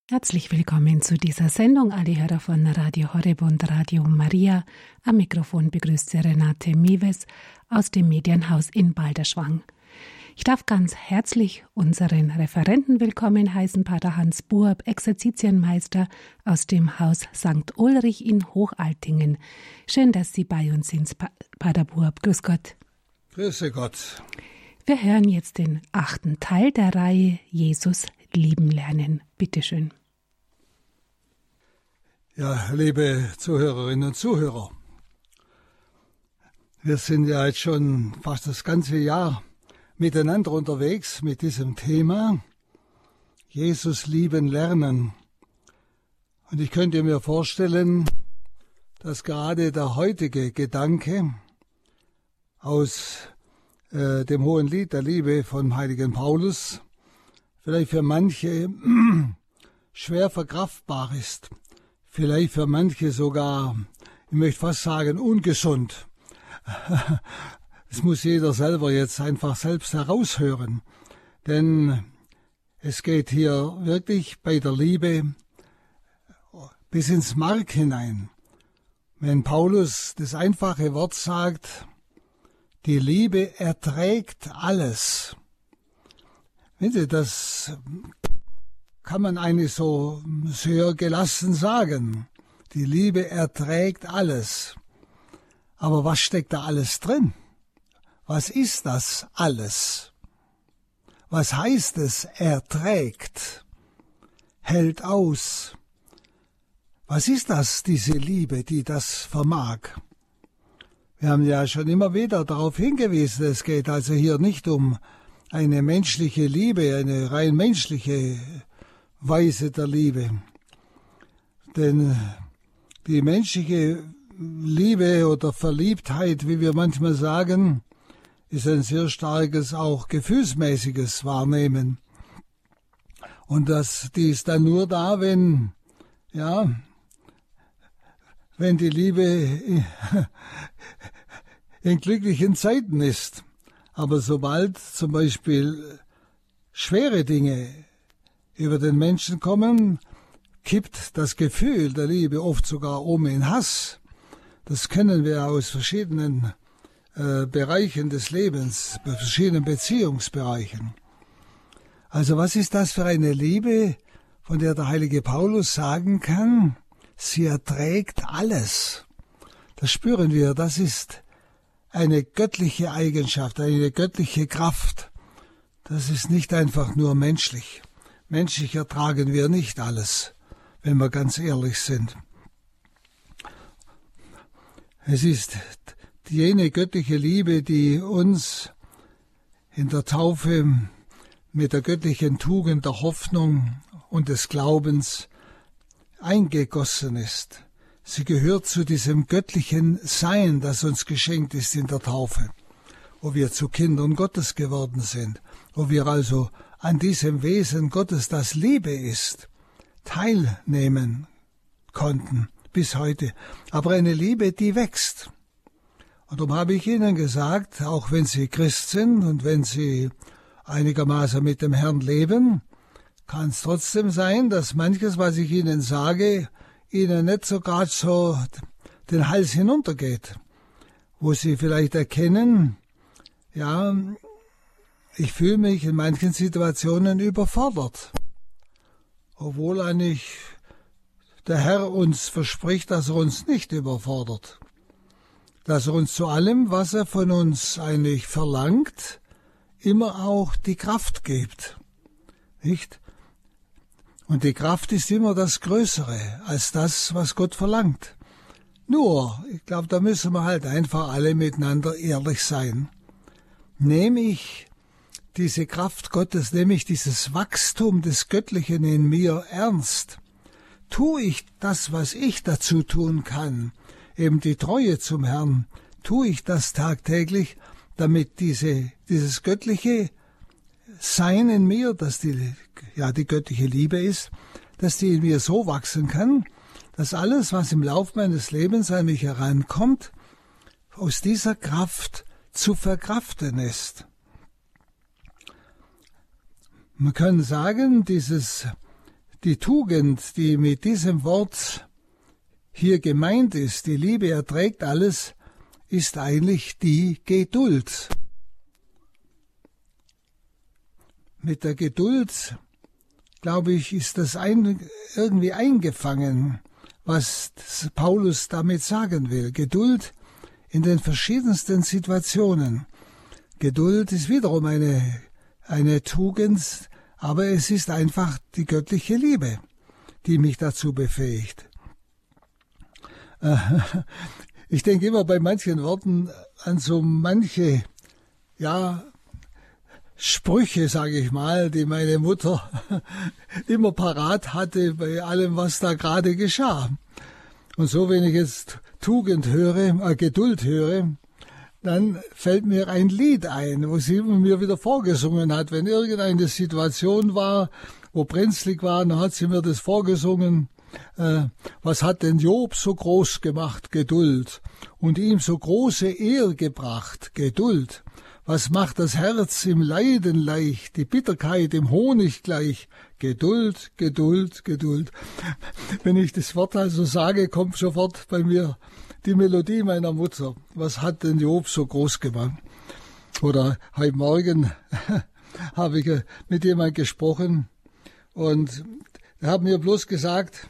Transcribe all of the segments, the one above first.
Herzlich willkommen zu dieser Sendung, alle Hörer von Radio Horeb und Radio Maria. Am Mikrofon begrüßt Sie Renate Mewes aus dem Medienhaus in Balderschwang. Ich darf ganz herzlich unseren Referenten willkommen heißen, Pater Hans Buob, Exerzitienmeister aus dem Haus St. Ulrich in Hochaltingen. Schön, dass Sie bei uns sind, Pater Buob. Grüß Gott. Grüße Gott. Wir hören jetzt den 8. Teil der Reihe Jesus lieben lernen. Bitte schön. Ja, liebe Zuhörerinnen und Zuhörer, wir sind ja jetzt schon fast das ganze Jahr miteinander unterwegs mit diesem Thema Jesus lieben lernen. Und ich könnte mir vorstellen, dass gerade der heutige Gedanke aus dem Hohen Lied der Liebe von heiligen Paulus vielleicht für manche schwer verkraftbar ist. Vielleicht für manche sogar, ich möchte fast sagen, ungesund. Das muss jeder selber jetzt einfach selbst heraushören. Denn es geht hier wirklich bei der Liebe bis ins Mark hinein. Wenn Paulus das einfache Wort sagt, die Liebe erträgt alles. Wissen Sie, das kann man eigentlich so sehr gelassen sagen. Die Liebe erträgt alles. Aber was steckt da alles drin? Was ist das alles? Was heißt es, erträgt, hält aus? Was ist das, diese Liebe, die das vermag? Wir haben ja schon immer wieder darauf hingewiesen, es geht also hier nicht um eine menschliche Liebe, eine rein menschliche Weise der Liebe. Denn die menschliche Liebe oder Verliebtheit, wie wir manchmal sagen, ist ein sehr starkes, auch gefühlsmäßiges Wahrnehmen. Und die ist dann nur da, wenn die Liebe in glücklichen Zeiten ist. Aber sobald zum Beispiel schwere Dinge über den Menschen kommen, kippt das Gefühl der Liebe oft sogar um in Hass. Das kennen wir aus verschiedenen Bereichen des Lebens, bei verschiedenen Beziehungsbereichen. Also was ist das für eine Liebe, von der der heilige Paulus sagen kann, sie erträgt alles. Das spüren wir, das ist eine göttliche Eigenschaft, eine göttliche Kraft. Das ist nicht einfach nur menschlich. Menschlich ertragen wir nicht alles, wenn wir ganz ehrlich sind. Es ist jene göttliche Liebe, die uns in der Taufe mit der göttlichen Tugend der Hoffnung und des Glaubens eingegossen ist. Sie gehört zu diesem göttlichen Sein, das uns geschenkt ist in der Taufe, wo wir zu Kindern Gottes geworden sind, wo wir also an diesem Wesen Gottes, das Liebe ist, teilnehmen konnten bis heute. Aber eine Liebe, die wächst. Und darum habe ich Ihnen gesagt, auch wenn Sie Christ sind und wenn Sie einigermaßen mit dem Herrn leben, kann es trotzdem sein, dass manches, was ich Ihnen sage, Ihnen nicht so gerade so den Hals hinuntergeht. Wo Sie vielleicht erkennen, ja, ich fühle mich in manchen Situationen überfordert. Obwohl eigentlich der Herr uns verspricht, dass er uns nicht überfordert. Dass er uns zu allem, was er von uns eigentlich verlangt, immer auch die Kraft gibt. Nicht? Und die Kraft ist immer das Größere als das, was Gott verlangt. Nur, ich glaube, da müssen wir halt einfach alle miteinander ehrlich sein. Nehme ich diese Kraft Gottes, nehme ich dieses Wachstum des Göttlichen in mir ernst? Tue ich das, was ich dazu tun kann, eben die Treue zum Herrn, tue ich das tagtäglich, damit dieses göttliche Sein in mir, dass die göttliche Liebe ist, dass die in mir so wachsen kann, dass alles, was im Lauf meines Lebens an mich herankommt, aus dieser Kraft zu verkraften ist. Man kann sagen, Die Tugend, die mit diesem Wort hier gemeint ist, die Liebe erträgt alles, ist eigentlich die Geduld. Mit der Geduld, glaube ich, ist das irgendwie eingefangen, was Paulus damit sagen will. Geduld in den verschiedensten Situationen. Geduld ist wiederum eine Tugend, aber es ist einfach die göttliche Liebe, die mich dazu befähigt. Ich denke immer bei manchen Worten an so manche, Sprüche, sage ich mal, die meine Mutter immer parat hatte bei allem, was da gerade geschah. Und so, wenn ich jetzt Geduld höre, dann fällt mir ein Lied ein, wo sie mir wieder vorgesungen hat. Wenn irgendeine Situation war, wo brenzlig war, dann hat sie mir das vorgesungen. Was hat denn Job so groß gemacht? Geduld. Und ihm so große Ehr gebracht? Geduld. Was macht das Herz im Leiden leicht, die Bitterkeit im Honig gleich? Geduld, Geduld, Geduld. Wenn ich das Wort also sage, kommt sofort bei mir die Melodie meiner Mutter. Was hat denn Job so groß gemacht? Oder heute Morgen habe ich mit jemandem gesprochen und er hat mir bloß gesagt,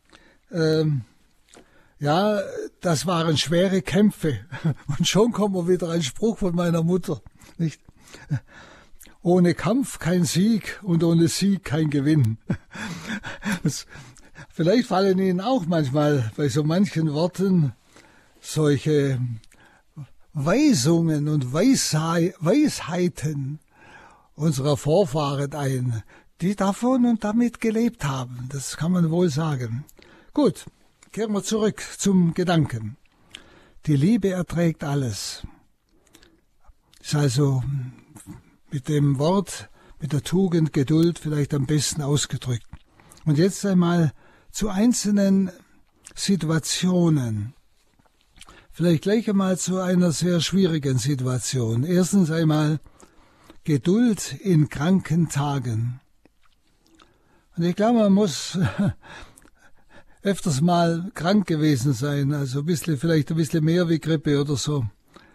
das waren schwere Kämpfe. Und schon kommt mir wieder ein Spruch von meiner Mutter, nicht? Ohne Kampf kein Sieg und ohne Sieg kein Gewinn. Vielleicht fallen Ihnen auch manchmal bei so manchen Worten solche Weisungen und Weisheiten unserer Vorfahren ein, die davon und damit gelebt haben. Das kann man wohl sagen. Gut, kehren wir zurück zum Gedanken. Die Liebe erträgt alles. Ist also mit dem Wort, mit der Tugend, Geduld vielleicht am besten ausgedrückt. Und jetzt einmal zu einzelnen Situationen. Vielleicht gleich einmal zu einer sehr schwierigen Situation. Erstens einmal Geduld in kranken Tagen. Und ich glaube, man muss öfters mal krank gewesen sein, also vielleicht ein bisschen mehr wie Grippe oder so,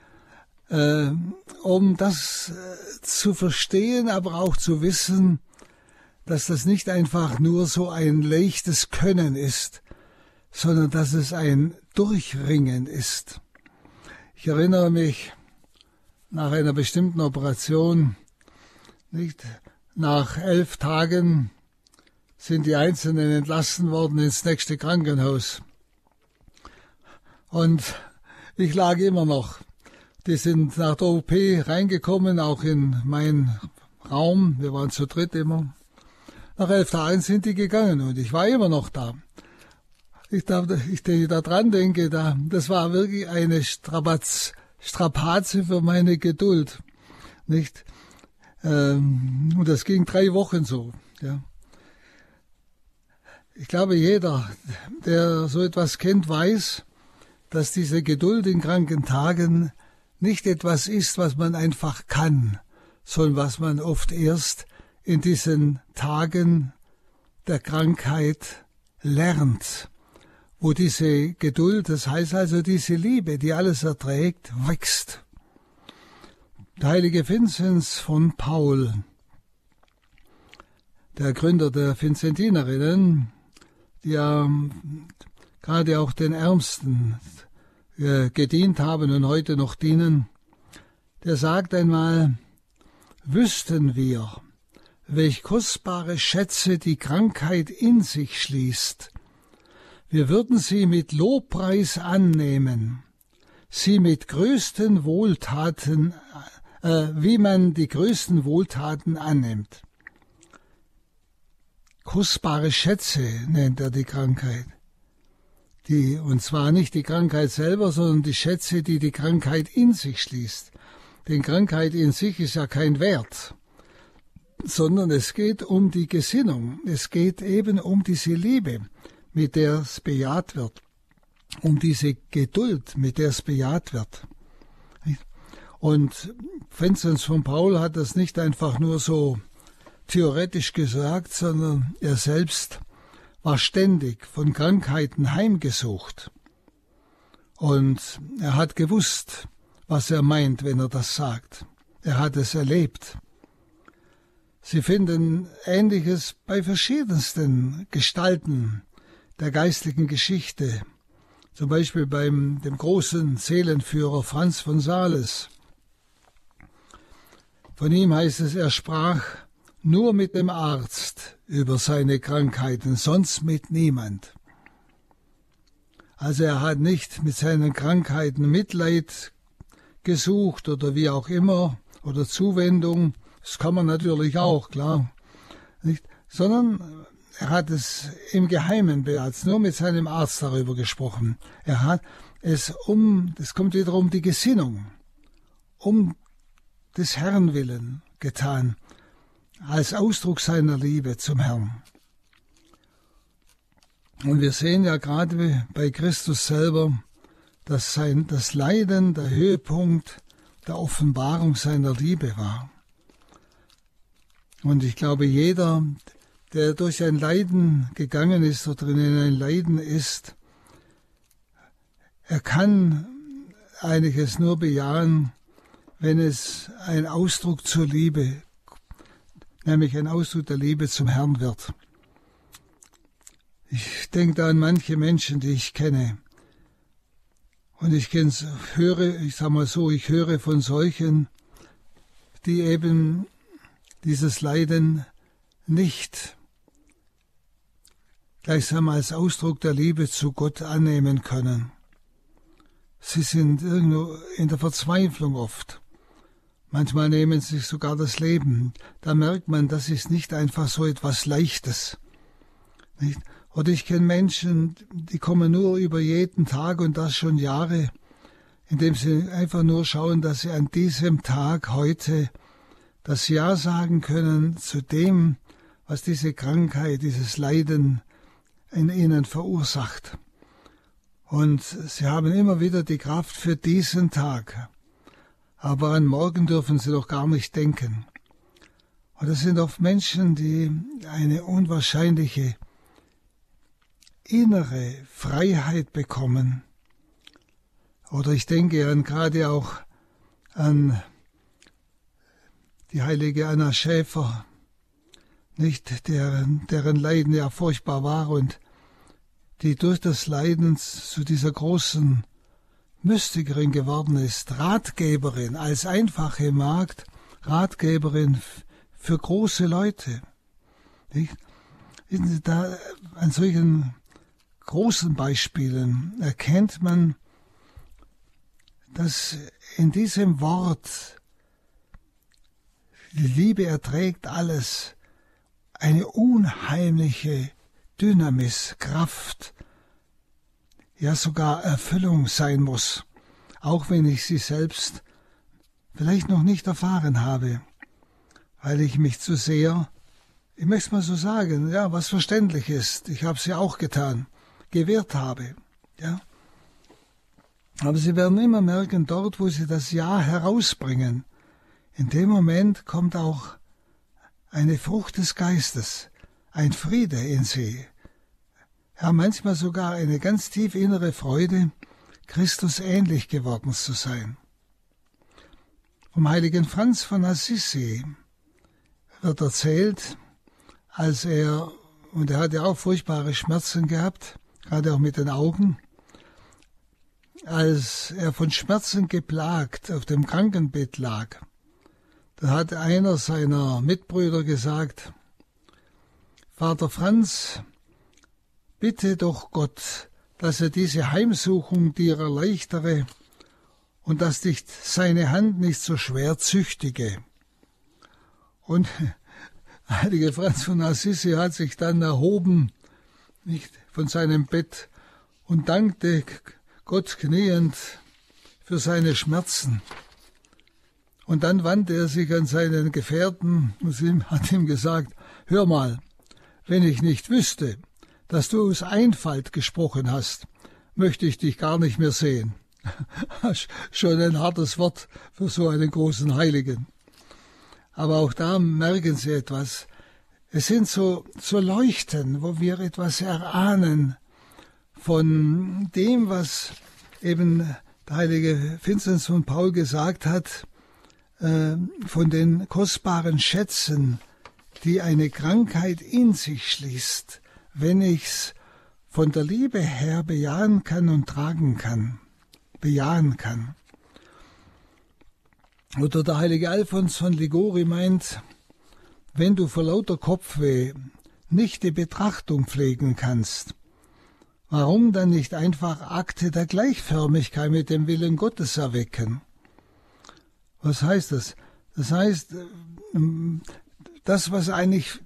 um das zu verstehen, aber auch zu wissen, dass das nicht einfach nur so ein leichtes Können ist, sondern dass es ein Durchringen ist. Ich erinnere mich nach einer bestimmten Operation, nicht nach 11 Tagen sind die Einzelnen entlassen worden ins nächste Krankenhaus. Und ich lag immer noch. Die sind nach der OP reingekommen, auch in meinen Raum. Wir waren zu dritt immer. Nach 11 Tagen sind die gegangen und ich war immer noch da. Ich da dran denke, das war wirklich eine Strapaze für meine Geduld, nicht? Und das ging 3 Wochen so, ja. Ich glaube, jeder, der so etwas kennt, weiß, dass diese Geduld in kranken Tagen nicht etwas ist, was man einfach kann, sondern was man oft erst in diesen Tagen der Krankheit lernt, wo diese Geduld, das heißt also diese Liebe, die alles erträgt, wächst. Der heilige Vinzenz von Paul, der Gründer der Vinzentinerinnen, die ja gerade auch den Ärmsten gedient haben und heute noch dienen, der sagt einmal, wüssten wir, welch kostbare Schätze die Krankheit in sich schließt, wir würden sie mit Lobpreis annehmen, sie mit größten Wohltaten, wie man die größten Wohltaten annimmt. Kostbare Schätze nennt er die Krankheit. Und zwar nicht die Krankheit selber, sondern die Schätze, die die Krankheit in sich schließt. Denn Krankheit in sich ist ja kein Wert, sondern es geht um die Gesinnung. Es geht eben um diese Liebe, mit der es bejaht wird. Um diese Geduld, mit der es bejaht wird. Und Vinzenz von Paul hat das nicht einfach nur so theoretisch gesagt, sondern er selbst war ständig von Krankheiten heimgesucht. Und er hat gewusst, was er meint, wenn er das sagt. Er hat es erlebt. Sie finden Ähnliches bei verschiedensten Gestalten der geistlichen Geschichte. Zum Beispiel dem großen Seelenführer Franz von Sales. Von ihm heißt es, er sprach nur mit dem Arzt über seine Krankheiten, sonst mit niemand. Also er hat nicht mit seinen Krankheiten Mitleid gesucht oder wie auch immer oder Zuwendung, das kann man natürlich auch, klar, nicht, sondern er hat es im Geheimen beherzt, nur mit seinem Arzt darüber gesprochen. Er hat es das kommt wieder um die Gesinnung, um des Herrn willen getan, als Ausdruck seiner Liebe zum Herrn. Und wir sehen ja gerade bei Christus selber, dass das Leiden der Höhepunkt der Offenbarung seiner Liebe war. Und ich glaube, jeder, der durch ein Leiden gegangen ist oder in ein Leiden ist, er kann eigentlich es nur bejahen, wenn es ein Ausdruck zur Liebe, nämlich ein Ausdruck der Liebe zum Herrn wird. Ich denke da an manche Menschen, die ich kenne. Und ich höre von solchen, die eben dieses Leiden nicht gleichsam als Ausdruck der Liebe zu Gott annehmen können. Sie sind irgendwo in der Verzweiflung oft. Manchmal nehmen sie sich sogar das Leben. Da merkt man, das ist nicht einfach so etwas Leichtes. Nicht? Oder ich kenne Menschen, die kommen nur über jeden Tag und das schon Jahre, indem sie einfach nur schauen, dass sie an diesem Tag heute das Ja sagen können zu dem, was diese Krankheit, dieses Leiden in ihnen verursacht. Und sie haben immer wieder die Kraft für diesen Tag. Aber an morgen dürfen sie doch gar nicht denken. Und das sind oft Menschen, die eine unwahrscheinliche innere Freiheit bekommen. Oder ich denke gerade auch an die heilige Anna Schäfer, nicht deren Leiden ja furchtbar war und die durch das Leiden zu dieser großen Mystikerin geworden ist, Ratgeberin, als einfache Magd, Ratgeberin für große Leute. Nicht? Da an solchen großen Beispielen erkennt man, dass in diesem Wort die Liebe erträgt alles, eine unheimliche Dynamis, Kraft, ja sogar Erfüllung sein muss, auch wenn ich sie selbst vielleicht noch nicht erfahren habe, weil ich mich zu sehr, ich möchte es mal so sagen, ja, was verständlich ist, ich habe es ja auch getan, gewehrt habe, ja. Aber Sie werden immer merken, dort, wo Sie das Ja herausbringen, in dem Moment kommt auch eine Frucht des Geistes, ein Friede in Sie. Ja, manchmal sogar eine ganz tief innere Freude, Christus ähnlich geworden zu sein. Vom heiligen Franz von Assisi wird erzählt, als er hat ja auch furchtbare Schmerzen gehabt, gerade auch mit den Augen, als er von Schmerzen geplagt auf dem Krankenbett lag, da hat einer seiner Mitbrüder gesagt, Vater Franz, bitte doch Gott, dass er diese Heimsuchung dir erleichtere und dass dich seine Hand nicht so schwer züchtige. Und heilige Franz von Assisi hat sich dann erhoben, nicht von seinem Bett, und dankte Gott kniend für seine Schmerzen. Und dann wandte er sich an seinen Gefährten und hat ihm gesagt, hör mal, wenn ich nicht wüsste, dass du aus Einfalt gesprochen hast, möchte ich dich gar nicht mehr sehen. Schon ein hartes Wort für so einen großen Heiligen. Aber auch da merken Sie etwas. Es sind so Leuchten, wo wir etwas erahnen von dem, was eben der heilige Vinzenz von Paul gesagt hat, von den kostbaren Schätzen, die eine Krankheit in sich schließt, wenn ich's von der Liebe her bejahen kann und tragen kann, bejahen kann. Oder der heilige Alfons von Liguori meint, wenn du vor lauter Kopfweh nicht die Betrachtung pflegen kannst, warum dann nicht einfach Akte der Gleichförmigkeit mit dem Willen Gottes erwecken? Was heißt das? Das heißt, das, was eigentlich,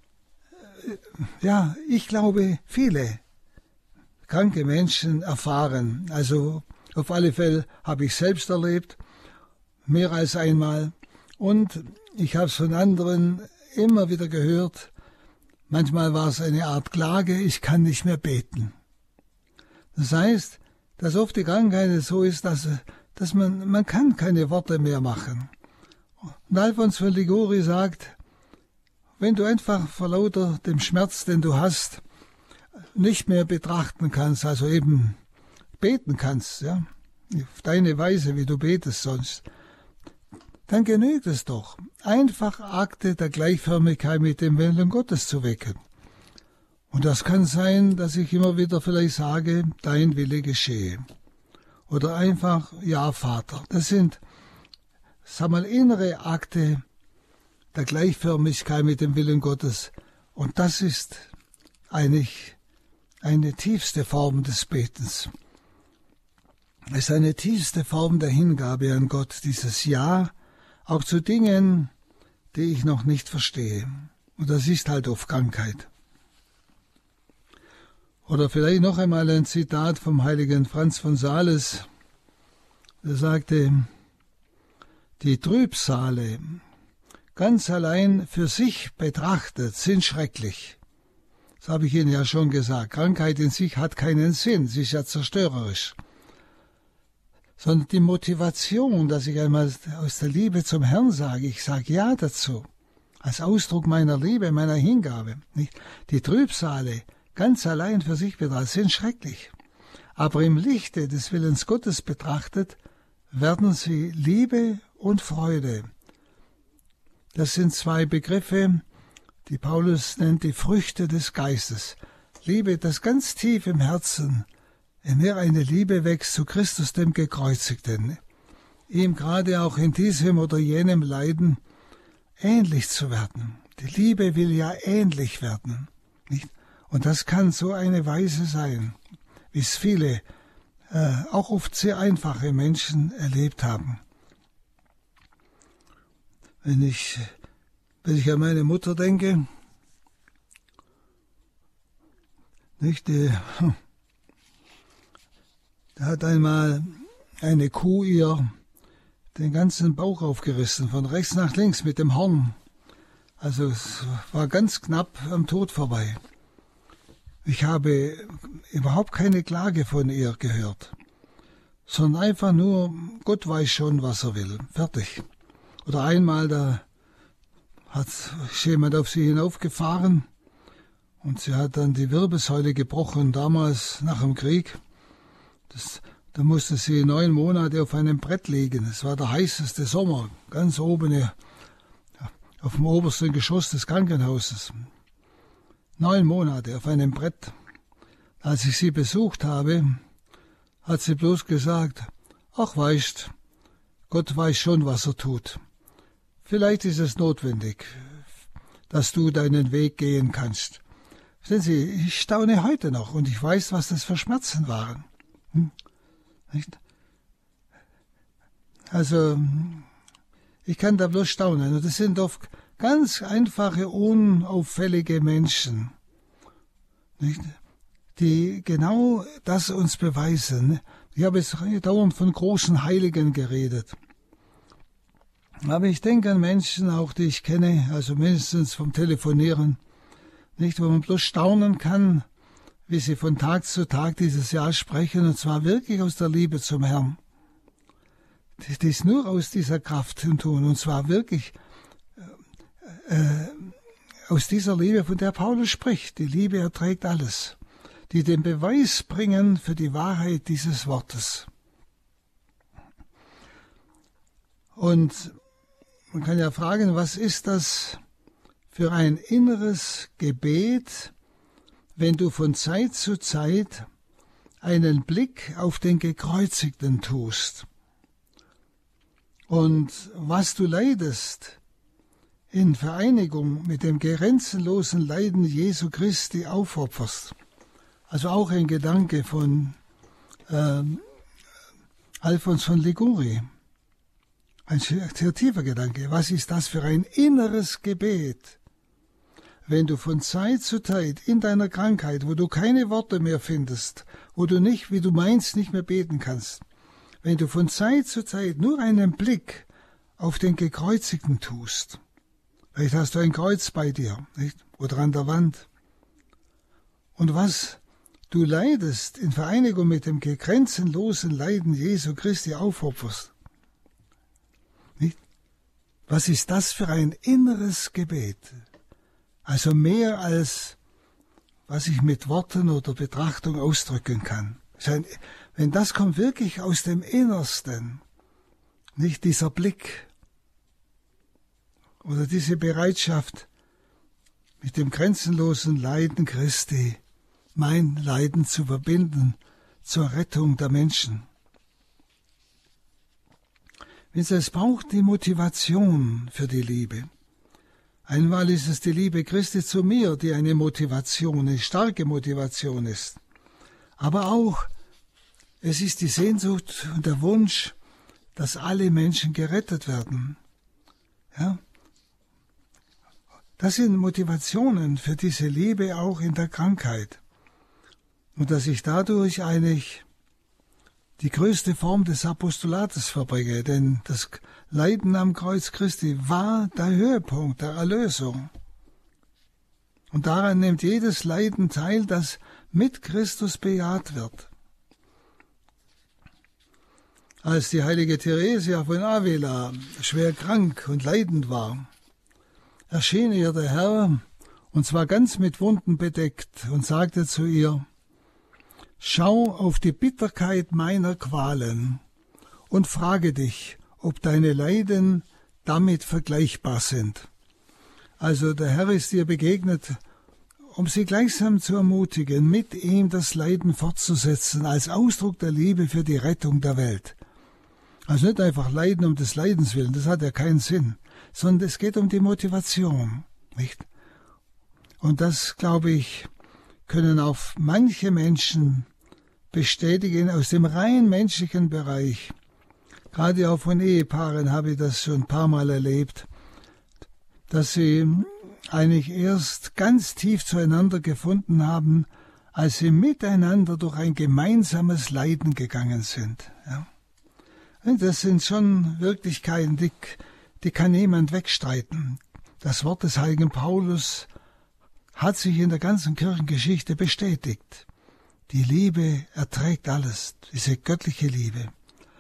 ich glaube, viele kranke Menschen erfahren. Also auf alle Fälle habe ich selbst erlebt, mehr als einmal. Und ich habe es von anderen immer wieder gehört. Manchmal war es eine Art Klage, ich kann nicht mehr beten. Das heißt, dass oft die Krankheit so ist, dass man kann keine Worte mehr machen. Und Alfons von Liguori sagt, wenn du einfach vor lauter dem Schmerz, den du hast, nicht mehr betrachten kannst, also eben beten kannst, ja, auf deine Weise, wie du betest sonst, dann genügt es doch, einfach Akte der Gleichförmigkeit mit dem Willen Gottes zu wecken. Und das kann sein, dass ich immer wieder vielleicht sage, dein Wille geschehe. Oder einfach, ja, Vater. Das sind, innere Akte der Gleichförmigkeit mit dem Willen Gottes. Und das ist eigentlich eine tiefste Form des Betens. Es ist eine tiefste Form der Hingabe an Gott, dieses Ja, auch zu Dingen, die ich noch nicht verstehe. Und das ist halt oft Krankheit. Oder vielleicht noch einmal ein Zitat vom heiligen Franz von Sales. Er sagte, die Trübsale, ganz allein für sich betrachtet, sind schrecklich. Das habe ich Ihnen ja schon gesagt. Krankheit in sich hat keinen Sinn, sie ist ja zerstörerisch. Sondern die Motivation, dass ich einmal aus der Liebe zum Herrn sage, ich sage Ja dazu, als Ausdruck meiner Liebe, meiner Hingabe. Nicht? Die Trübsale, ganz allein für sich betrachtet, sind schrecklich. Aber im Lichte des Willens Gottes betrachtet, werden sie Liebe und Freude. Das sind zwei Begriffe, die Paulus nennt die Früchte des Geistes. Liebe, das ganz tief im Herzen in mir eine Liebe wächst zu Christus, dem Gekreuzigten, ihm gerade auch in diesem oder jenem Leiden ähnlich zu werden. Die Liebe will ja ähnlich werden, nicht? Und das kann so eine Weise sein, wie es viele, auch oft sehr einfache Menschen erlebt haben. Wenn ich an meine Mutter denke, nicht, da hat einmal eine Kuh ihr den ganzen Bauch aufgerissen, von rechts nach links mit dem Horn. Also es war ganz knapp am Tod vorbei. Ich habe überhaupt keine Klage von ihr gehört, sondern einfach nur, Gott weiß schon, was er will. Fertig. Oder einmal, da hat jemand auf sie hinaufgefahren und sie hat dann die Wirbelsäule gebrochen, damals nach dem Krieg. Da musste sie 9 Monate auf einem Brett liegen. Es war der heißeste Sommer, ganz oben auf dem obersten Geschoss des Krankenhauses. 9 Monate auf einem Brett. Als ich sie besucht habe, hat sie bloß gesagt, ach weißt, Gott weiß schon, was er tut. Vielleicht ist es notwendig, dass du deinen Weg gehen kannst. Sehen Sie, ich staune heute noch und ich weiß, was das für Schmerzen waren. Nicht? Also, ich kann da bloß staunen. Und das sind oft ganz einfache, unauffällige Menschen, nicht? Die genau das uns beweisen. Ich habe jetzt dauernd von großen Heiligen geredet. Aber ich denke an Menschen auch, die ich kenne, also mindestens vom Telefonieren, nicht, wo man bloß staunen kann, wie sie von Tag zu Tag dieses Jahr sprechen, und zwar wirklich aus der Liebe zum Herrn. Die es nur aus dieser Kraft tun, und zwar wirklich aus dieser Liebe, von der Paulus spricht, die Liebe erträgt alles, die den Beweis bringen für die Wahrheit dieses Wortes. Und man kann ja fragen, was ist das für ein inneres Gebet, wenn du von Zeit zu Zeit einen Blick auf den Gekreuzigten tust und was du leidest in Vereinigung mit dem grenzenlosen Leiden Jesu Christi aufopferst. Also auch ein Gedanke von Alfons von Liguori. Ein sehr tiefer Gedanke. Was ist das für ein inneres Gebet? Wenn du von Zeit zu Zeit in deiner Krankheit, wo du keine Worte mehr findest, wo du nicht, wie du meinst, nicht mehr beten kannst, wenn du von Zeit zu Zeit nur einen Blick auf den Gekreuzigten tust, vielleicht hast du ein Kreuz bei dir, nicht? Oder an der Wand, und was du leidest in Vereinigung mit dem grenzenlosen Leiden Jesu Christi aufopferst, nicht? Was ist das für ein inneres Gebet? Also mehr als, was ich mit Worten oder Betrachtung ausdrücken kann. Wenn das kommt wirklich aus dem Innersten, nicht dieser Blick oder diese Bereitschaft, mit dem grenzenlosen Leiden Christi mein Leiden zu verbinden zur Rettung der Menschen. Es braucht die Motivation für die Liebe. Einmal ist es die Liebe Christi zu mir, die eine Motivation, eine starke Motivation ist. Aber auch, es ist die Sehnsucht und der Wunsch, dass alle Menschen gerettet werden. Ja? Das sind Motivationen für diese Liebe auch in der Krankheit. Und dass ich dadurch eigentlich die größte Form des Apostolates verbringe, denn das Leiden am Kreuz Christi war der Höhepunkt der Erlösung. Und daran nimmt jedes Leiden teil, das mit Christus bejaht wird. Als die heilige Theresia von Avila schwer krank und leidend war, erschien ihr der Herr, und zwar ganz mit Wunden bedeckt, und sagte zu ihr: Schau auf die Bitterkeit meiner Qualen und frage dich, ob deine Leiden damit vergleichbar sind. Also der Herr ist ihr begegnet, um sie gleichsam zu ermutigen, mit ihm das Leiden fortzusetzen, als Ausdruck der Liebe für die Rettung der Welt. Also nicht einfach Leiden um des Leidens willen, das hat ja keinen Sinn, sondern es geht um die Motivation, nicht? Und das, glaube ich, können auch manche Menschen bestätigen aus dem rein menschlichen Bereich. Gerade auch von Ehepaaren habe ich das schon ein paar Mal erlebt, dass sie eigentlich erst ganz tief zueinander gefunden haben, als sie miteinander durch ein gemeinsames Leiden gegangen sind. Ja. Und das sind schon Wirklichkeiten, die kann niemand wegstreiten. Das Wort des heiligen Paulus hat sich in der ganzen Kirchengeschichte bestätigt. Die Liebe erträgt alles, diese göttliche Liebe.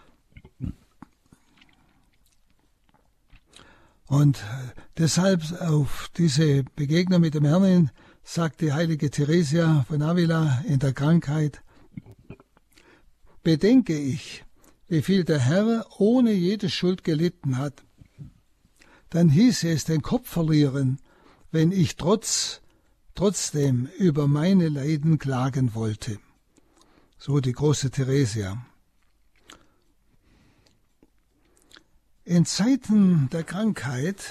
Und deshalb auf diese Begegnung mit dem Herrn hin sagt die heilige Theresia von Avila in der Krankheit: Bedenke ich, wie viel der Herr ohne jede Schuld gelitten hat, dann hieße es den Kopf verlieren, wenn ich trotzdem über meine Leiden klagen wollte. So die große Theresia. In Zeiten der Krankheit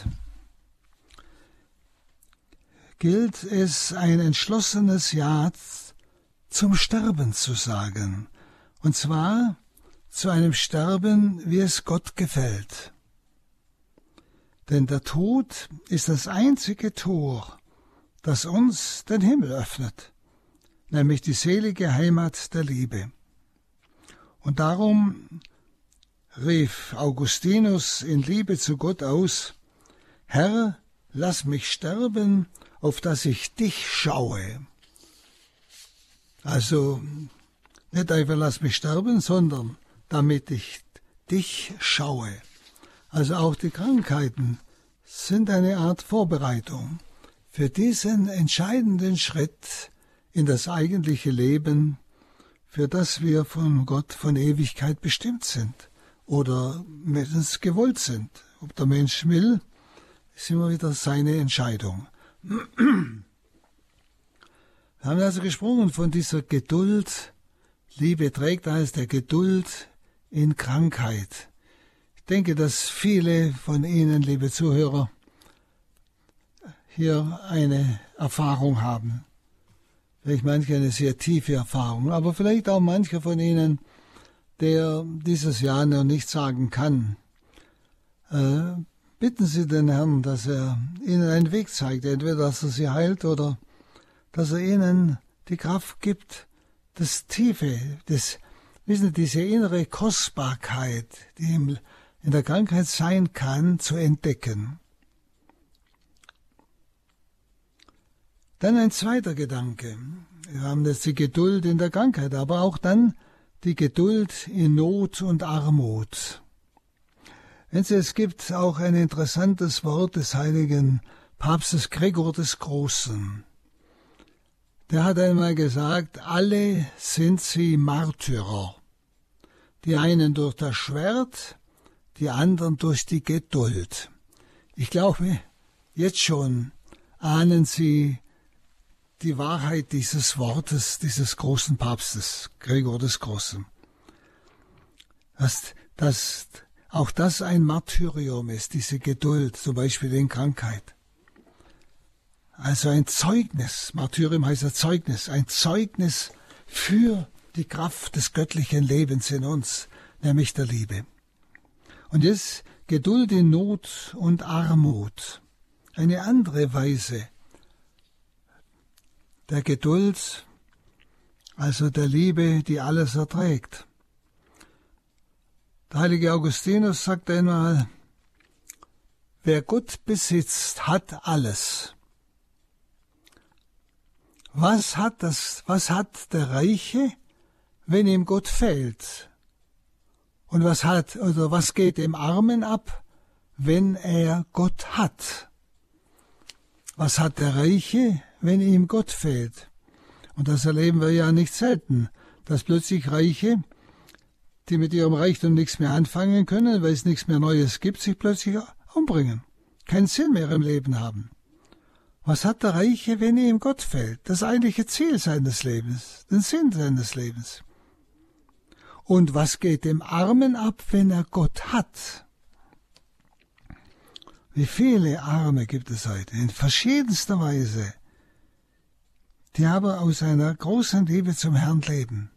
gilt es, ein entschlossenes Ja zum Sterben zu sagen, und zwar zu einem Sterben, wie es Gott gefällt. Denn der Tod ist das einzige Tor, das uns den Himmel öffnet, nämlich die selige Heimat der Liebe. Und darum rief Augustinus in Liebe zu Gott aus: Herr, lass mich sterben, auf dass ich dich schaue. Also nicht einfach lass mich sterben, sondern damit ich dich schaue. Also auch die Krankheiten sind eine Art Vorbereitung für diesen entscheidenden Schritt in das eigentliche Leben, für das wir von Gott von Ewigkeit bestimmt sind oder meistens gewollt sind. Ob der Mensch will, ist immer wieder seine Entscheidung. Wir haben also gesprochen von dieser Geduld. Liebe trägt als der Geduld in Krankheit. Ich denke, dass viele von Ihnen, liebe Zuhörer, hier eine Erfahrung haben. Vielleicht manche eine sehr tiefe Erfahrung, aber vielleicht auch mancher von Ihnen, der dieses Jahr noch nicht sagen kann. Bitten Sie den Herrn, dass er Ihnen einen Weg zeigt, entweder dass er Sie heilt oder dass er Ihnen die Kraft gibt, das Tiefe, diese innere Kostbarkeit, die in der Krankheit sein kann, zu entdecken. Dann ein zweiter Gedanke. Wir haben jetzt die Geduld in der Krankheit, aber auch dann die Geduld in Not und Armut. Es gibt auch ein interessantes Wort des heiligen Papstes Gregor des Großen. Der hat einmal gesagt, alle sind sie Märtyrer. Die einen durch das Schwert, die anderen durch die Geduld. Ich glaube, jetzt schon ahnen Sie die Wahrheit dieses Wortes, dieses großen Papstes, Gregor des Großen. Dass auch das ein Martyrium ist, diese Geduld, zum Beispiel in Krankheit. Also ein Zeugnis, Martyrium heißt ja Zeugnis, ein Zeugnis für die Kraft des göttlichen Lebens in uns, nämlich der Liebe. Und jetzt Geduld in Not und Armut, eine andere Weise der Geduld, also der Liebe, die alles erträgt. Der heilige Augustinus sagt einmal, wer Gott besitzt, hat alles. Was hat der Reiche, wenn ihm Gott fehlt? Und was geht dem Armen ab, wenn er Gott hat? Was hat der Reiche, wenn ihm Gott fehlt? Und das erleben wir ja nicht selten, dass plötzlich Reiche, die mit ihrem Reichtum nichts mehr anfangen können, weil es nichts mehr Neues gibt, sich plötzlich umbringen, keinen Sinn mehr im Leben haben. Was hat der Reiche, wenn ihm Gott fehlt? Das eigentliche Ziel seines Lebens, den Sinn seines Lebens. Und was geht dem Armen ab, wenn er Gott hat? Wie viele Arme gibt es heute, in verschiedenster Weise, die aber aus einer großen Liebe zum Herrn leben.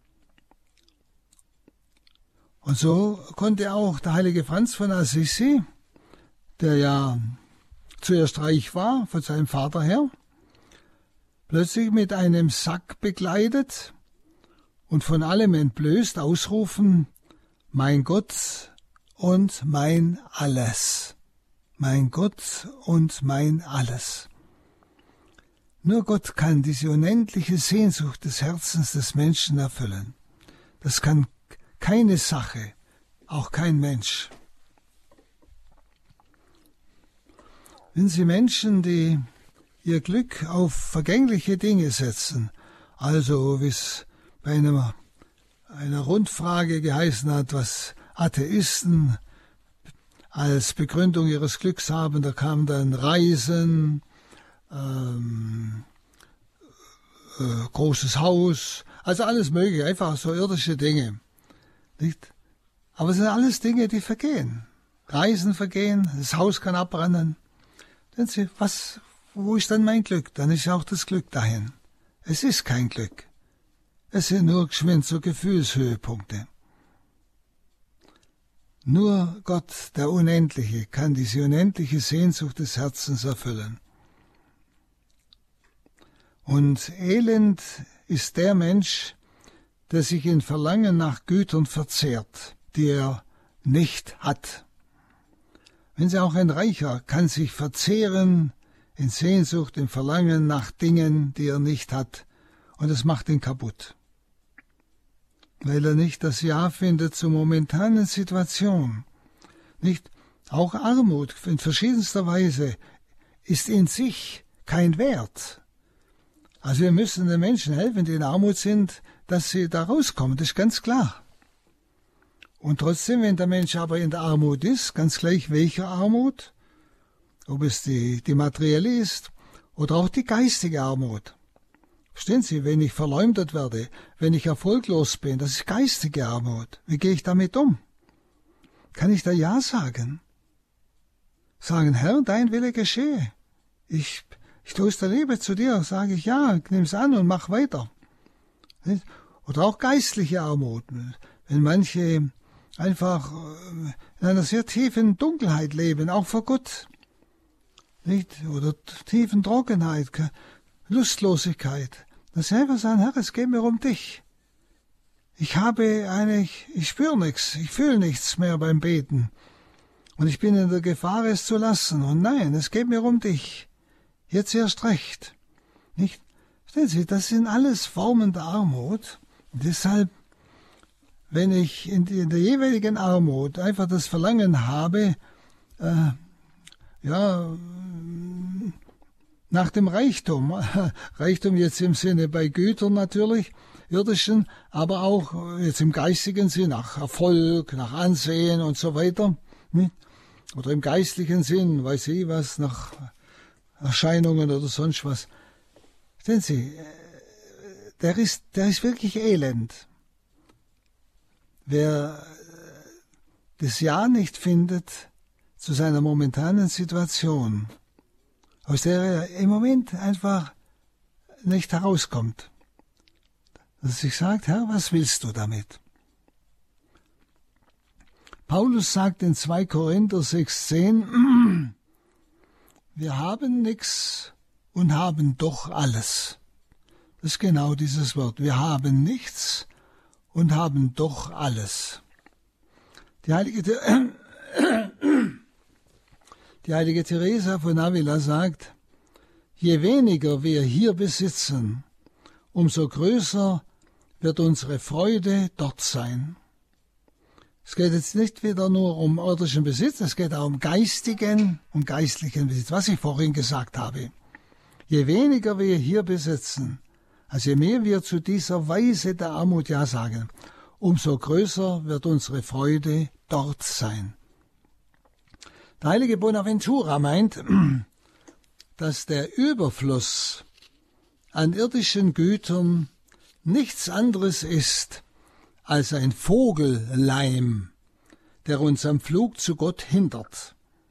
Und so konnte auch der heilige Franz von Assisi, der ja zuerst reich war, von seinem Vater her, plötzlich mit einem Sack bekleidet und von allem entblößt ausrufen, mein Gott und mein Alles. Mein Gott und mein Alles. Nur Gott kann diese unendliche Sehnsucht des Herzens des Menschen erfüllen. Das kann keine Sache, auch kein Mensch. Wenn Sie Menschen, die ihr Glück auf vergängliche Dinge setzen, also wie es bei einer Rundfrage geheißen hat, was Atheisten als Begründung ihres Glücks haben, da kam dann Reisen, großes Haus, also alles Mögliche, einfach so irdische Dinge. Nicht? Aber es sind alles Dinge, die vergehen. Reisen vergehen, das Haus kann abbrennen. Denn wo ist dann mein Glück? Dann ist auch das Glück dahin. Es ist kein Glück. Es sind nur geschwind so Gefühlshöhepunkte. Nur Gott, der Unendliche, kann diese unendliche Sehnsucht des Herzens erfüllen. Und elend ist der Mensch, der sich in Verlangen nach Gütern verzehrt, die er nicht hat. Wenn sie auch ein Reicher kann sich verzehren in Sehnsucht, in Verlangen nach Dingen, die er nicht hat, und es macht ihn kaputt. Weil er nicht das Ja findet zur momentanen Situation. Nicht? Auch Armut in verschiedenster Weise ist in sich kein Wert. Also wir müssen den Menschen helfen, die in Armut sind, dass sie da rauskommen, das ist ganz klar. Und trotzdem, wenn der Mensch aber in der Armut ist, ganz gleich welcher Armut, ob es die materielle ist oder auch die geistige Armut. Verstehen Sie, wenn ich verleumdet werde, wenn ich erfolglos bin, das ist geistige Armut. Wie gehe ich damit um? Kann ich da Ja sagen? Sagen, Herr, dein Wille geschehe. Ich tue es der Liebe zu dir, sage ich ja, nimm's an und mach weiter. Oder auch geistliche Armut, wenn manche einfach in einer sehr tiefen Dunkelheit leben, auch vor Gott. Oder tiefen Trockenheit, Lustlosigkeit. Dann selber sagen, Herr, es geht mir um dich. Ich spüre nichts, ich fühle nichts mehr beim Beten. Und ich bin in der Gefahr, es zu lassen. Und nein, es geht mir um dich. Jetzt erst recht. Nicht? Verstehen Sie, das sind alles Formen der Armut. Und deshalb, wenn ich in der jeweiligen Armut einfach das Verlangen habe, nach dem Reichtum. Reichtum jetzt im Sinne bei Gütern natürlich, irdischen, aber auch jetzt im geistigen Sinn, nach Erfolg, nach Ansehen und so weiter. Oder im geistlichen Sinn, weiß ich was, nach Erscheinungen oder sonst was. Sehen Sie, der ist wirklich elend. Wer das Ja nicht findet zu seiner momentanen Situation, aus der er im Moment einfach nicht herauskommt. Dass er sich sagt, Herr, was willst du damit? Paulus sagt in 2 Korinther 6,10, wir haben nichts und haben doch alles. Das ist genau dieses Wort. Wir haben nichts und haben doch alles. Die heilige Teresa von Avila sagt, je weniger wir hier besitzen, umso größer wird unsere Freude dort sein. Es geht jetzt nicht wieder nur um irdischen Besitz, es geht auch um geistigen und geistlichen Besitz, was ich vorhin gesagt habe. Je weniger wir hier besitzen, also je mehr wir zu dieser Weise der Armut Ja sagen, umso größer wird unsere Freude dort sein. Der heilige Bonaventura meint, dass der Überfluss an irdischen Gütern nichts anderes ist als ein Vogelleim, der uns am Flug zu Gott hindert.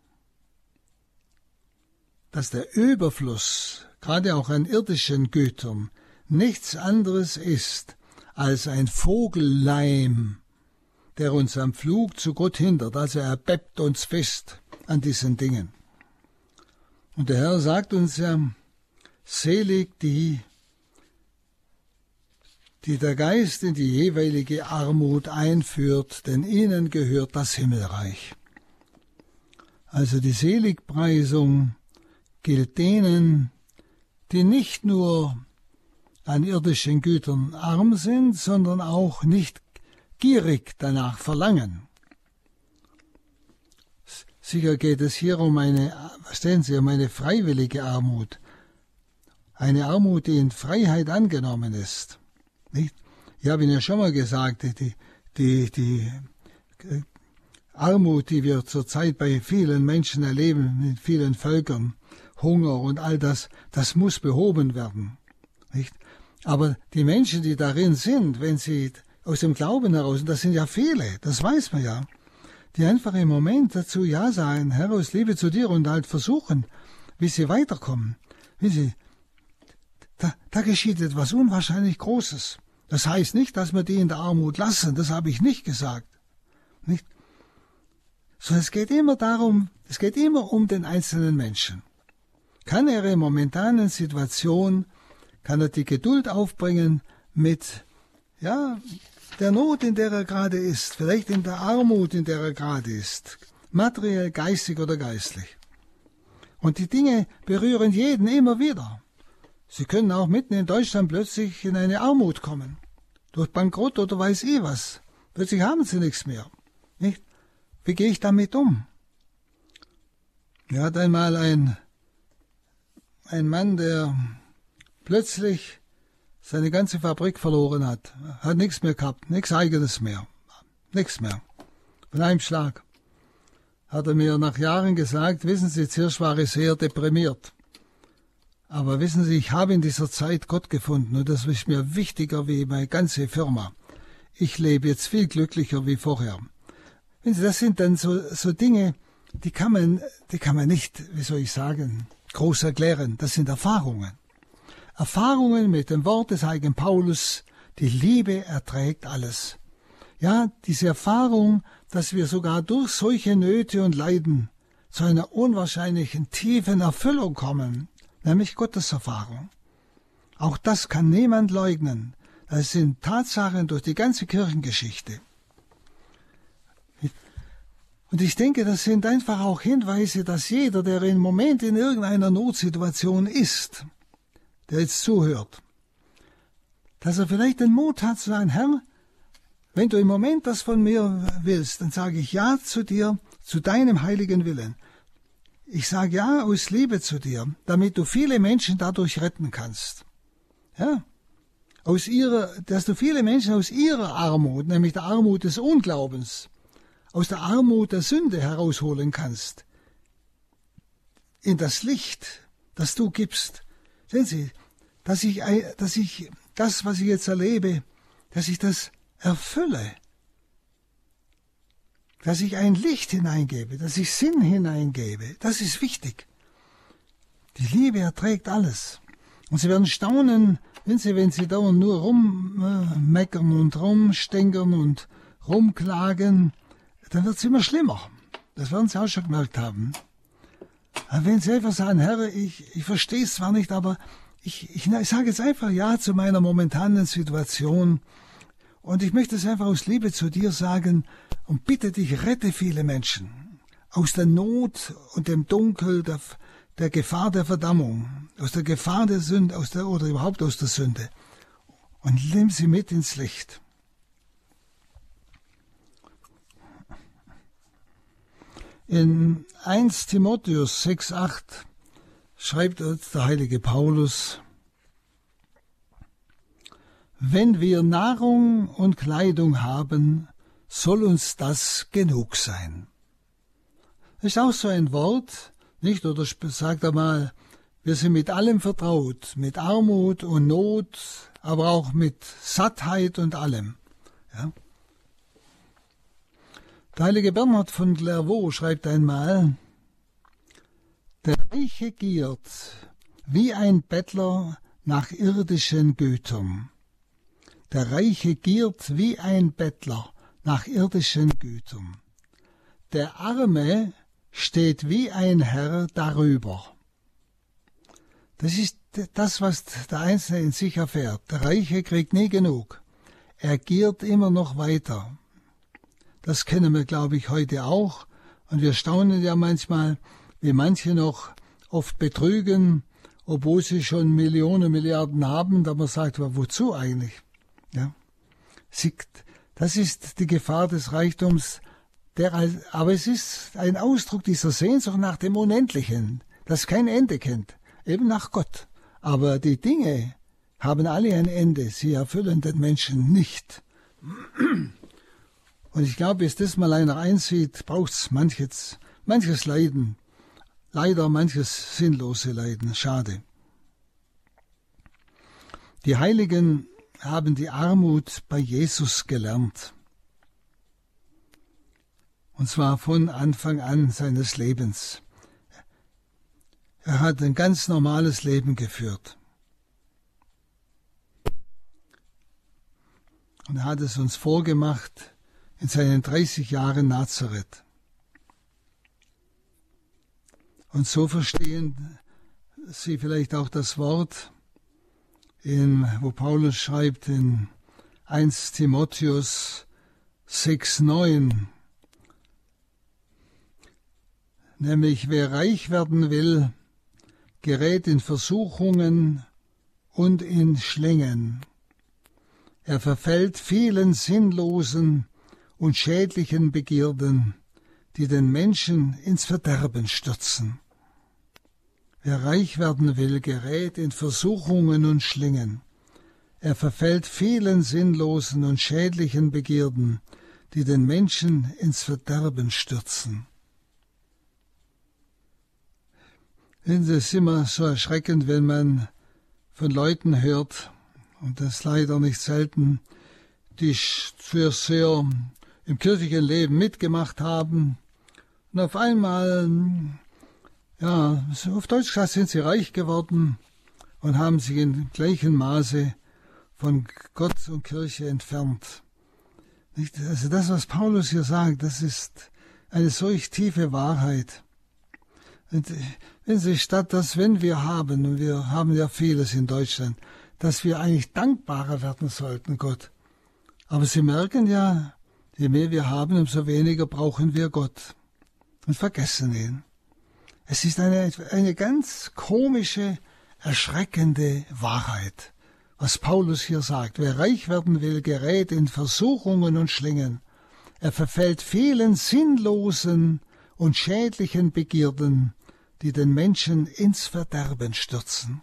Dass der Überfluss, gerade auch an irdischen Gütern, nichts anderes ist als ein Vogelleim, der uns am Flug zu Gott hindert, also er beppt uns fest an diesen Dingen. Und der Herr sagt uns ja, selig die der Geist in die jeweilige Armut einführt, denn ihnen gehört das Himmelreich. Also die Seligpreisung gilt denen, die nicht nur an irdischen Gütern arm sind, sondern auch nicht gierig danach verlangen. Sicher geht es hier um eine freiwillige Armut. Eine Armut, die in Freiheit angenommen ist. Nicht? Ich habe Ihnen ja schon mal gesagt, die Armut, die wir zurzeit bei vielen Menschen erleben, mit vielen Völkern, Hunger und all das, das muss behoben werden. Nicht? Aber die Menschen, die darin sind, wenn sie aus dem Glauben heraus, und das sind ja viele, das weiß man ja, die einfach im Moment dazu Ja sagen, Herr, aus Liebe zu dir und halt versuchen, wie sie weiterkommen. Da geschieht etwas unwahrscheinlich Großes. Das heißt nicht, dass wir die in der Armut lassen, das habe ich nicht gesagt. Nicht? Sondern es geht immer um den einzelnen Menschen. Kann er in momentanen Situation, kann er die Geduld aufbringen mit, der Not, in der er gerade ist, vielleicht in der Armut, in der er gerade ist, materiell, geistig oder geistlich. Und die Dinge berühren jeden immer wieder. Sie können auch mitten in Deutschland plötzlich in eine Armut kommen. Durch Bankrott oder weiß ich was. Plötzlich haben sie nichts mehr. Nicht? Wie gehe ich damit um? Mir hat einmal ein ein Mann, der plötzlich seine ganze Fabrik verloren hat. Hat nichts mehr gehabt, nichts Eigenes mehr. Nichts mehr. Von einem Schlag. Hat er mir nach Jahren gesagt, wissen Sie, zuerst war ich sehr deprimiert. Aber wissen Sie, ich habe in dieser Zeit Gott gefunden und das ist mir wichtiger wie meine ganze Firma. Ich lebe jetzt viel glücklicher wie vorher. Wissen Sie, das sind dann so Dinge, die kann man nicht, wie soll ich sagen, groß erklären. Das sind Erfahrungen. Erfahrungen mit dem Wort des heiligen Paulus, die Liebe erträgt alles. Ja, diese Erfahrung, dass wir sogar durch solche Nöte und Leiden zu einer unwahrscheinlichen tiefen Erfüllung kommen, nämlich Gotteserfahrung. Auch das kann niemand leugnen. Das sind Tatsachen durch die ganze Kirchengeschichte. Und ich denke, das sind einfach auch Hinweise, dass jeder, der im Moment in irgendeiner Notsituation ist, der jetzt zuhört, dass er vielleicht den Mut hat zu sagen, Herr, wenn du im Moment das von mir willst, dann sage ich Ja zu dir, zu deinem heiligen Willen. Ich sage Ja aus Liebe zu dir, damit du viele Menschen dadurch retten kannst. Ja, dass du viele Menschen aus ihrer Armut, nämlich der Armut des Unglaubens, aus der Armut der Sünde herausholen kannst. In das Licht, das du gibst. Sehen Sie, dass ich das, was ich jetzt erlebe, dass ich das erfülle. Dass ich ein Licht hineingebe, dass ich Sinn hineingebe. Das ist wichtig. Die Liebe erträgt alles. Und Sie werden staunen, wenn Sie dauernd nur rummeckern und rumstänkern und rumklagen, dann wird es immer schlimmer. Das werden Sie auch schon gemerkt haben. Aber wenn Sie einfach sagen, Herr, ich verstehe es zwar nicht, aber ich sage jetzt einfach Ja zu meiner momentanen Situation und ich möchte es einfach aus Liebe zu dir sagen und bitte dich, rette viele Menschen aus der Not und dem Dunkel, der Gefahr der Verdammung, aus der Gefahr der Sünde, oder überhaupt aus der Sünde und nimm sie mit ins Licht. In 1 Timotheus 6,8 schreibt uns der heilige Paulus, wenn wir Nahrung und Kleidung haben, soll uns das genug sein. Das ist auch so ein Wort, nicht? Oder sagt er mal, wir sind mit allem vertraut, mit Armut und Not, aber auch mit Sattheit und allem. Ja? Der heilige Bernhard von Clairvaux schreibt einmal, der Reiche giert wie ein Bettler nach irdischen Gütern. Der Reiche giert wie ein Bettler nach irdischen Gütern. Der Arme steht wie ein Herr darüber. Das ist das, was der Einzelne in sich erfährt. Der Reiche kriegt nie genug. Er giert immer noch weiter. Das kennen wir, glaube ich, heute auch. Und wir staunen ja manchmal, wie manche noch oft betrügen, obwohl sie schon Millionen, Milliarden haben. Da man sagt, wozu eigentlich? Ja. Das ist die Gefahr des Reichtums. Aber es ist ein Ausdruck dieser Sehnsucht nach dem Unendlichen, das kein Ende kennt, eben nach Gott. Aber die Dinge haben alle ein Ende, sie erfüllen den Menschen nicht. Und ich glaube, bis das mal einer einsieht, braucht es manches Leiden. Leider manches sinnlose Leiden. Schade. Die Heiligen haben die Armut bei Jesus gelernt. Und zwar von Anfang an seines Lebens. Er hat ein ganz normales Leben geführt. Und er hat es uns vorgemacht in seinen 30 Jahren Nazareth. Und so verstehen Sie vielleicht auch das Wort, wo Paulus schreibt in 1 Timotheus 6,9, nämlich wer reich werden will, gerät in Versuchungen und in Schlingen. Er verfällt vielen sinnlosen und schädlichen Begierden, die den Menschen ins Verderben stürzen. Wer reich werden will, gerät in Versuchungen und Schlingen. Er verfällt vielen sinnlosen und schädlichen Begierden, die den Menschen ins Verderben stürzen. Es ist immer so erschreckend, wenn man von Leuten hört, und das leider nicht selten, die zuerst sehr im kirchlichen Leben mitgemacht haben und auf einmal, ja, auf Deutsch gesagt, sind sie reich geworden und haben sich in gleichem Maße von Gott und Kirche entfernt. Also das, was Paulus hier sagt, das ist eine solch tiefe Wahrheit. Und wenn Sie statt das, wenn wir haben, und wir haben ja vieles in Deutschland, dass wir eigentlich dankbarer werden sollten, Gott. Aber Sie merken ja, je mehr wir haben, umso weniger brauchen wir Gott und vergessen ihn. Es ist eine ganz komische, erschreckende Wahrheit, was Paulus hier sagt. Wer reich werden will, gerät in Versuchungen und Schlingen. Er verfällt vielen sinnlosen und schädlichen Begierden, die den Menschen ins Verderben stürzen.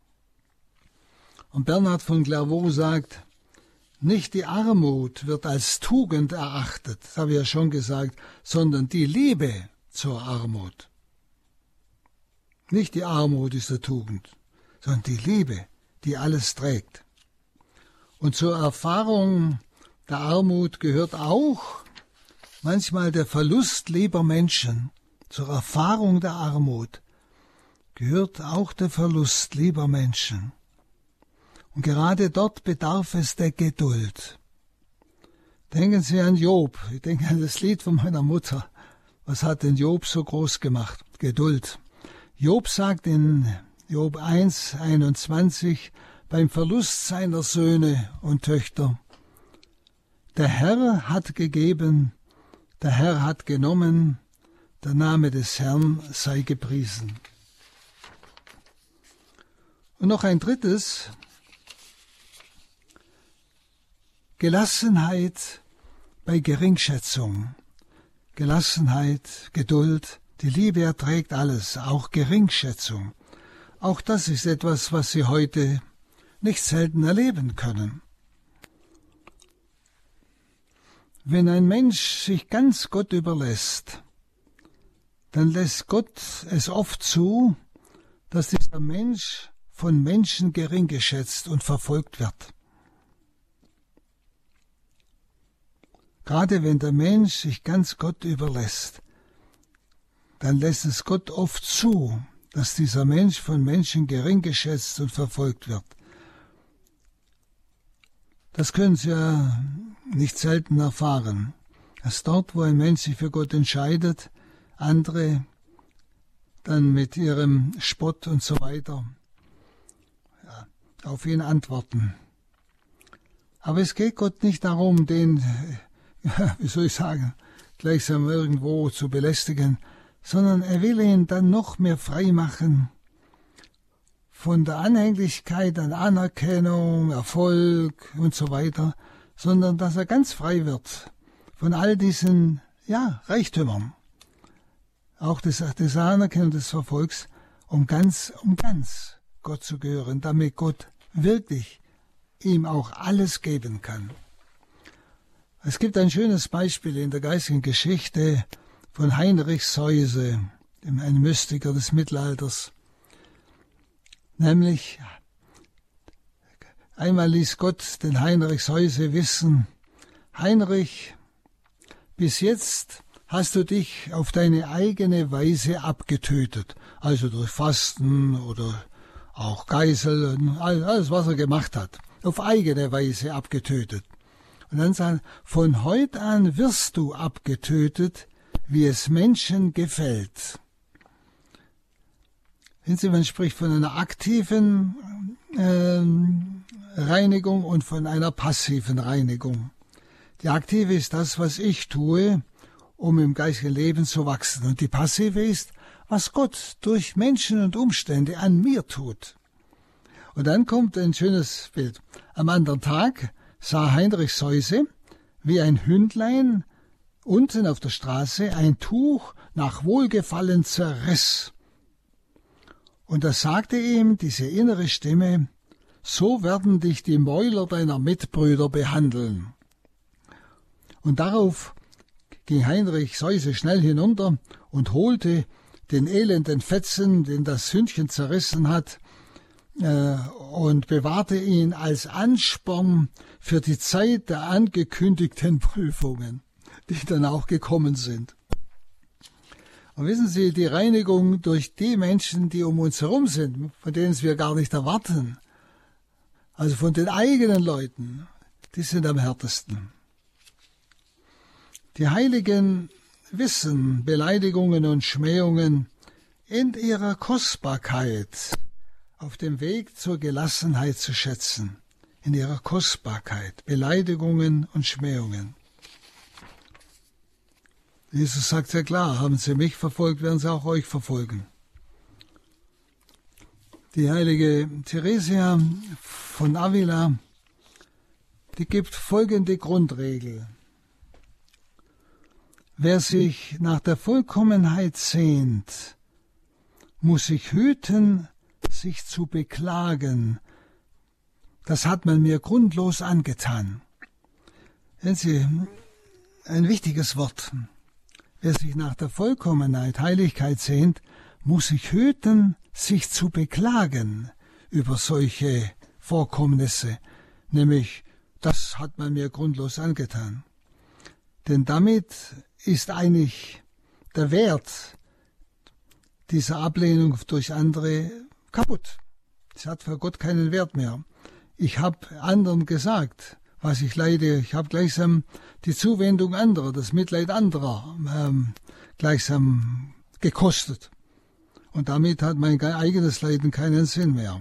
Und Bernhard von Clairvaux sagt, nicht die Armut wird als Tugend erachtet, das habe ich ja schon gesagt, sondern die Liebe zur Armut. Nicht die Armut ist die Tugend, sondern die Liebe, die alles trägt. Und zur Erfahrung der Armut gehört auch manchmal der Verlust lieber Menschen. Zur Erfahrung der Armut gehört auch der Verlust lieber Menschen. Und gerade dort bedarf es der Geduld. Denken Sie an Job. Ich denke an das Lied von meiner Mutter. Was hat denn Job so groß gemacht? Geduld. Job sagt in Job 1,21 beim Verlust seiner Söhne und Töchter: Der Herr hat gegeben, der Herr hat genommen, der Name des Herrn sei gepriesen. Und noch ein drittes: Gelassenheit bei Geringschätzung. Gelassenheit, Geduld, die Liebe erträgt alles, auch Geringschätzung. Auch das ist etwas, was Sie heute nicht selten erleben können. Wenn ein Mensch sich ganz Gott überlässt, dann lässt Gott es oft zu, dass dieser Mensch von Menschen gering geschätzt und verfolgt wird. Gerade wenn der Mensch sich ganz Gott überlässt, dann lässt es Gott oft zu, dass dieser Mensch von Menschen gering geschätzt und verfolgt wird. Das können Sie ja nicht selten erfahren, dass dort, wo ein Mensch sich für Gott entscheidet, andere dann mit ihrem Spott und so weiter auf ihn antworten. Aber es geht Gott nicht darum, den, wie soll ich sagen, gleichsam irgendwo zu belästigen, sondern er will ihn dann noch mehr frei machen von der Anhänglichkeit an Anerkennung, Erfolg und so weiter, sondern dass er ganz frei wird von all diesen Reichtümern, auch des Anerkennung des Verfolgs, um ganz Gott zu gehören, damit Gott wirklich ihm auch alles geben kann. Es gibt ein schönes Beispiel in der geistigen Geschichte von Heinrich Seuse, einem Mystiker des Mittelalters. Nämlich, einmal ließ Gott den Heinrich Seuse wissen: Heinrich, bis jetzt hast du dich auf deine eigene Weise abgetötet, also durch Fasten oder auch Geißeln, alles was er gemacht hat, auf eigene Weise abgetötet. Und dann sagen, von heute an wirst du abgetötet, wie es Menschen gefällt. Man spricht von einer aktiven Reinigung und von einer passiven Reinigung. Die aktive ist das, was ich tue, um im geistigen Leben zu wachsen. Und die passive ist, was Gott durch Menschen und Umstände an mir tut. Und dann kommt ein schönes Bild. Am anderen Tag sah Heinrich Seuse, wie ein Hündlein unten auf der Straße ein Tuch nach Wohlgefallen zerriss. Und da sagte ihm diese innere Stimme, so werden dich die Mäuler deiner Mitbrüder behandeln. Und darauf ging Heinrich Seuse schnell hinunter und holte den elenden Fetzen, den das Hündchen zerrissen hat, und bewahrte ihn als Ansporn für die Zeit der angekündigten Prüfungen, die dann auch gekommen sind. Und wissen Sie, die Reinigung durch die Menschen, die um uns herum sind, von denen wir gar nicht erwarten, also von den eigenen Leuten, die sind am härtesten. Die Heiligen wissen Beleidigungen und Schmähungen in ihrer Kostbarkeit auf dem Weg zur Gelassenheit zu schätzen, in ihrer Kostbarkeit, Beleidigungen und Schmähungen. Jesus sagt ja klar, haben sie mich verfolgt, werden sie auch euch verfolgen. Die heilige Theresia von Avila, die gibt folgende Grundregel. Wer sich nach der Vollkommenheit sehnt, muss sich hüten, sich zu beklagen. Das hat man mir grundlos angetan. Sehen Sie, ein wichtiges Wort. Wer sich nach der Vollkommenheit, Heiligkeit sehnt, muss sich hüten, sich zu beklagen über solche Vorkommnisse, nämlich, das hat man mir grundlos angetan. Denn damit ist eigentlich der Wert dieser Ablehnung durch andere kaputt. Es hat für Gott keinen Wert mehr. Ich habe anderen gesagt, was ich leide. Ich habe gleichsam die Zuwendung anderer, das Mitleid anderer gleichsam gekostet. Und damit hat mein eigenes Leiden keinen Sinn mehr.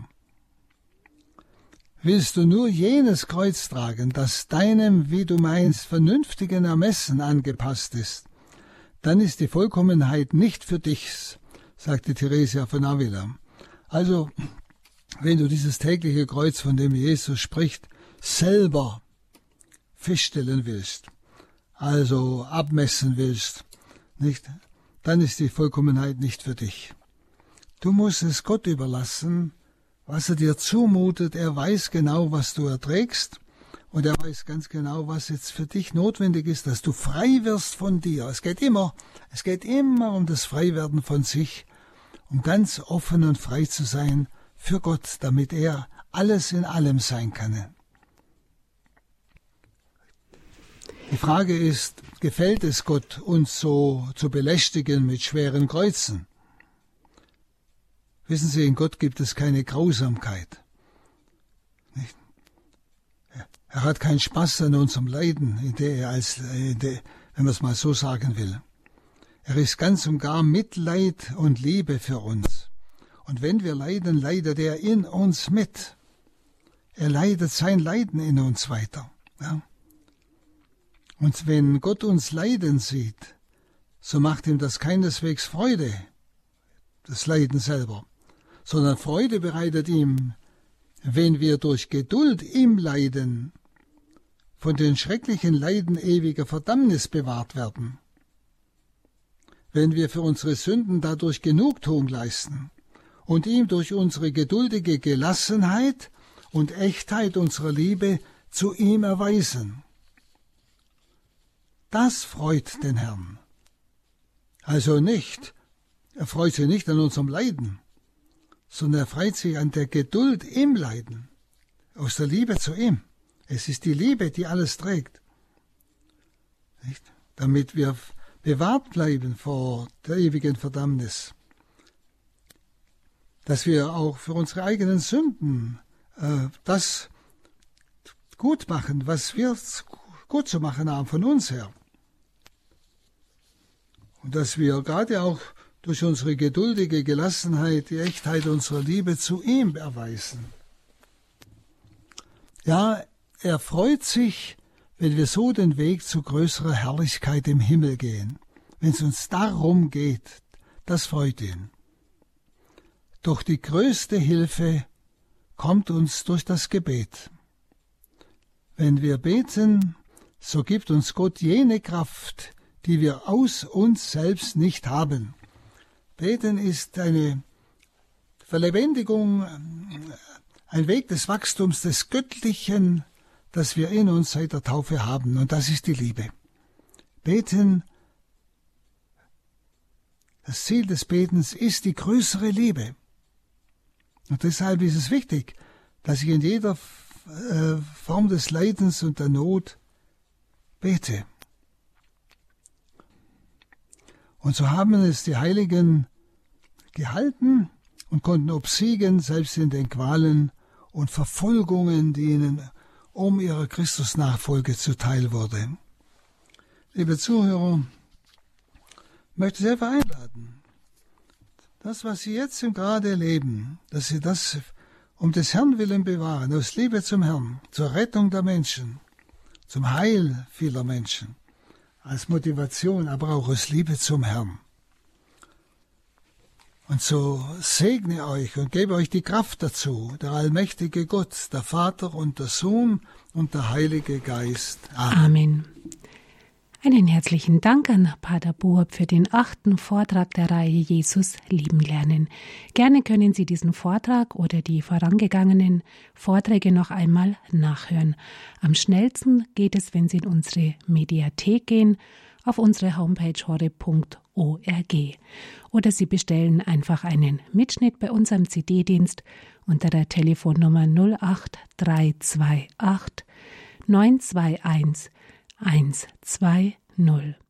Willst du nur jenes Kreuz tragen, das deinem, wie du meinst, vernünftigen Ermessen angepasst ist, dann ist die Vollkommenheit nicht für dich, sagte Theresia von Avila. Also, wenn du dieses tägliche Kreuz, von dem Jesus spricht, selber feststellen willst, also abmessen willst, nicht, dann ist die Vollkommenheit nicht für dich. Du musst es Gott überlassen, was er dir zumutet. Er weiß genau, was du erträgst, und er weiß ganz genau, was jetzt für dich notwendig ist, dass du frei wirst von dir. Es geht immer um das Freiwerden von sich, um ganz offen und frei zu sein für Gott, damit er alles in allem sein kann. Die Frage ist, gefällt es Gott, uns so zu belästigen mit schweren Kreuzen? Wissen Sie, in Gott gibt es keine Grausamkeit. Nicht? Er hat keinen Spaß an unserem Leiden, wenn man es mal so sagen will. Er ist ganz und gar Mitleid und Liebe für uns. Und wenn wir leiden, leidet er in uns mit. Er leidet sein Leiden in uns weiter. Ja? Und wenn Gott uns leiden sieht, so macht ihm das keineswegs Freude, das Leiden selber, sondern Freude bereitet ihm, wenn wir durch Geduld im Leiden von den schrecklichen Leiden ewiger Verdammnis bewahrt werden. Wenn wir für unsere Sünden dadurch Genugtuung leisten und ihm durch unsere geduldige Gelassenheit und Echtheit unserer Liebe zu ihm erweisen. Das freut den Herrn. Also nicht, er freut sich nicht an unserem Leiden, sondern er freut sich an der Geduld im Leiden, aus der Liebe zu ihm. Es ist die Liebe, die alles trägt. Nicht? Damit wir bewahrt bleiben vor der ewigen Verdammnis. Dass wir auch für unsere eigenen Sünden das gut machen, was wir gut zu machen haben von uns her. Und dass wir gerade auch durch unsere geduldige Gelassenheit die Echtheit unserer Liebe zu ihm erweisen. Ja, er freut sich, wenn wir so den Weg zu größerer Herrlichkeit im Himmel gehen. Wenn es uns darum geht, das freut ihn. Doch die größte Hilfe kommt uns durch das Gebet. Wenn wir beten, so gibt uns Gott jene Kraft, die wir aus uns selbst nicht haben. Beten ist eine Verlebendigung, ein Weg des Wachstums des Göttlichen, das wir in uns seit der Taufe haben. Und das ist die Liebe. Beten, das Ziel des Betens ist die größere Liebe. Und deshalb ist es wichtig, dass ich in jeder Form des Leidens und der Not bete. Und so haben es die Heiligen gehalten und konnten obsiegen, selbst in den Qualen und Verfolgungen, die ihnen um ihrer Christusnachfolge zuteil wurde. Liebe Zuhörer, ich möchte Sie einfach einladen, das, was Sie jetzt im Grade erleben, dass Sie das um des Herrn willen bewahren, aus Liebe zum Herrn, zur Rettung der Menschen, zum Heil vieler Menschen, als Motivation, aber auch aus Liebe zum Herrn. Und so segne euch und gebe euch die Kraft dazu, der allmächtige Gott, der Vater und der Sohn und der Heilige Geist. Amen. Einen herzlichen Dank an Pater Buob für den 8. Vortrag der Reihe Jesus lieben lernen. Gerne können Sie diesen Vortrag oder die vorangegangenen Vorträge noch einmal nachhören. Am schnellsten geht es, wenn Sie in unsere Mediathek gehen, auf unsere Homepage horeb.org. Oder Sie bestellen einfach einen Mitschnitt bei unserem CD-Dienst unter der Telefonnummer 08328 921 120.